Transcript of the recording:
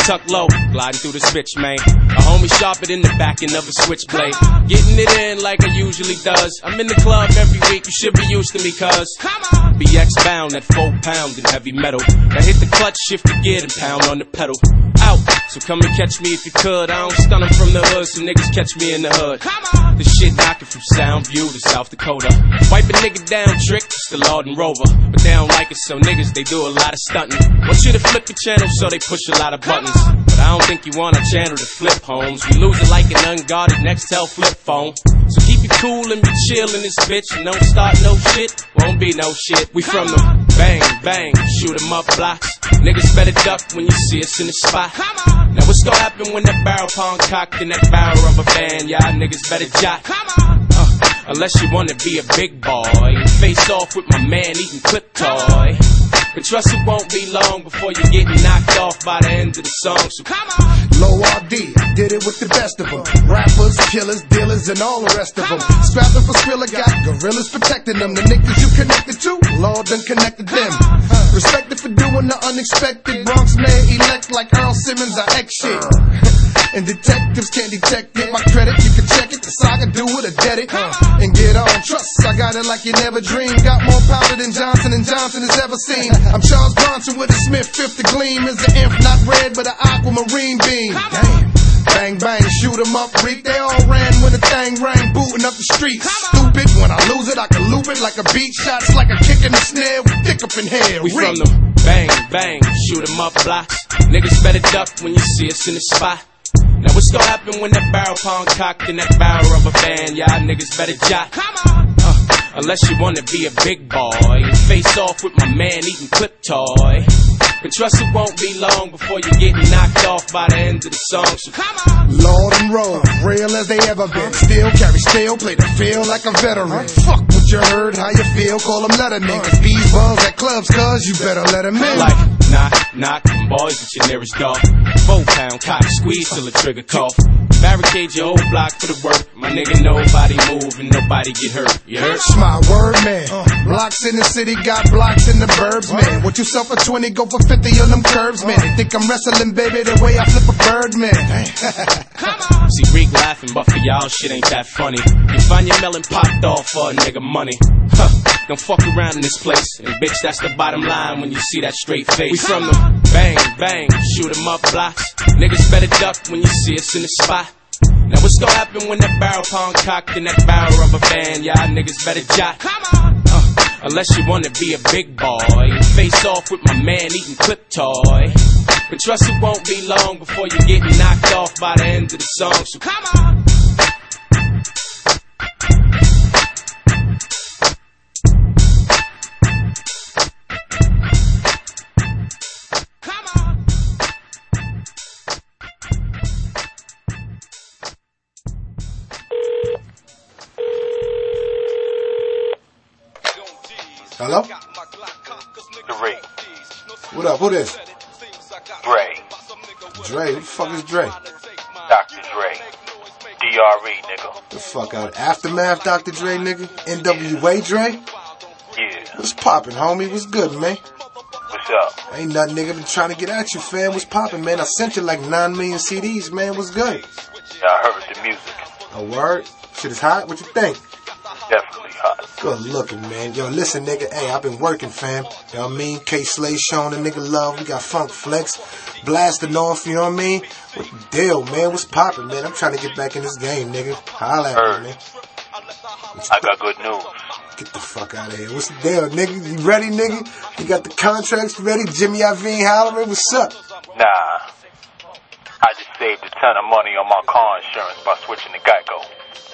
tuck low, gliding through this bitch, man. A homie sharper than the backing of a switchblade. Getting it in like I usually does. I'm in the club every week, you should be used to me, cuz. BX bound at 4 pounds in heavy metal. I hit the clutch, shift the gear, and pound on the pedal. Out, so come and catch me if you could. I don't stun them from the hood, so niggas catch me in the hood. This shit knocking from Soundview to South Dakota. Wipe a nigga down, trick, it's the Lord and Rover. But they don't like it, so niggas, they do a lot of stunting. Want you to flip the channel, so they push a lot of buttons. But I don't think you want a channel to flip homes. We lose it like an unguarded Nextel flip phone. So keep it cool and be chill in this bitch. And don't start no shit, won't be no shit. We from the bang, bang, shoot 'em up blocks. Niggas better duck when you see us in the spot. Now what's gonna happen when that barrel pound cocked in that barrel rubber band? Y'all niggas better jot. Unless you wanna be a big boy and face off with my man eating clip toy. But trust it won't be long before you're getting knocked off by the end of the song. So come on. Low RD, did it with the best of them. Rappers, killers, dealers, and all the rest of them. Scrapping for Skrilla, got gorillas protecting them. The niggas you connected to, Lord done connected them. Respected for doing the unexpected. Bronx man elect like Earl Simmons, I X shit. And detectives can't detect it. My credit, you can check it. The saga do it or dead it. And get on. Trust, I got it like you never dreamed. Got more powder than Johnson & Johnson has ever seen. I'm Charles Bronson with a Smith, fifth the gleam. Is an inf, not red, but an aquamarine beam. Damn. Bang, bang, shoot 'em up, reek. They all ran when the thing rang, booting up the street. Stupid, when I lose it, I can loop it like a beat. Shots like a kick in the snare, we thick up in here. We from the bang, bang, shoot 'em up blocks. Niggas better duck when you see us in the spot. Now what's gonna happen when that barrel pound cocked in that barrel rubber band? Y'all niggas better jot. Unless you wanna be a big boy and face off with my man eating clip toy. But trust it won't be long before you're getting knocked off by the end of the song. So come on. Lord and roll, real as they ever been. Still carry steel, play the field like a veteran. Fuck what you heard, how you feel, call them letter niggas. These balls at clubs, cuz you better let them in. Like, knock, knock, them boys at your nearest door. 4 pound cock, squeeze till the trigger cough. Barricade your whole block for the work. My nigga, nobody move and nobody get hurt. You heard? It's my word, man. Blocks in the city, got blocks in the burbs, man. What you sell for 20, go for 50 on them curbs, man. They think I'm wrestling, baby, the way I flip a bird, man. See, Reek laughing, but for y'all, shit ain't that funny. You find your melon popped off for a nigga money. Don't fuck around in this place. And bitch, that's the bottom line when you see that straight face. We from the bang, bang, shoot 'em up blocks. Niggas better duck when you see us in the spot. Now what's gonna happen when that barrel pound cocked in that barrel rubber band? Y'all niggas better jot. Unless you wanna be a big boy and face off with my man eating clip toy. But trust it won't be long before you're getting knocked off by the end of the song. So come on. Hello? Dre. What up? Who this? Dre. Dre? Who the fuck is Dre? Dr. Dre. DRE, nigga. The fuck out. Aftermath, Dr. Dre, nigga? NWA Dre? Yeah. What's poppin', homie? What's good, man? What's up? Ain't nothing, nigga. Been trying to get at you, fam. What's poppin', man? I sent you like 9 million CDs, man. What's good? Yeah, I heard the music. A word? Shit is hot? What you think? Definitely hot. Good looking, man. Yo, listen, nigga. Hey, I've been working, fam. You know what I mean? K-Slay showing the nigga love. We got Funk Flex blasting off, you know what I mean? What the deal, man? What's poppin', man? I'm trying to get back in this game, nigga. Holla at me, man. I got good news. Get the fuck out of here. What's the deal, nigga? You ready, nigga? You got the contracts ready? Jimmy Iovine hollering? What's up? Nah. I just saved a ton of money on my car insurance by switching to Geico.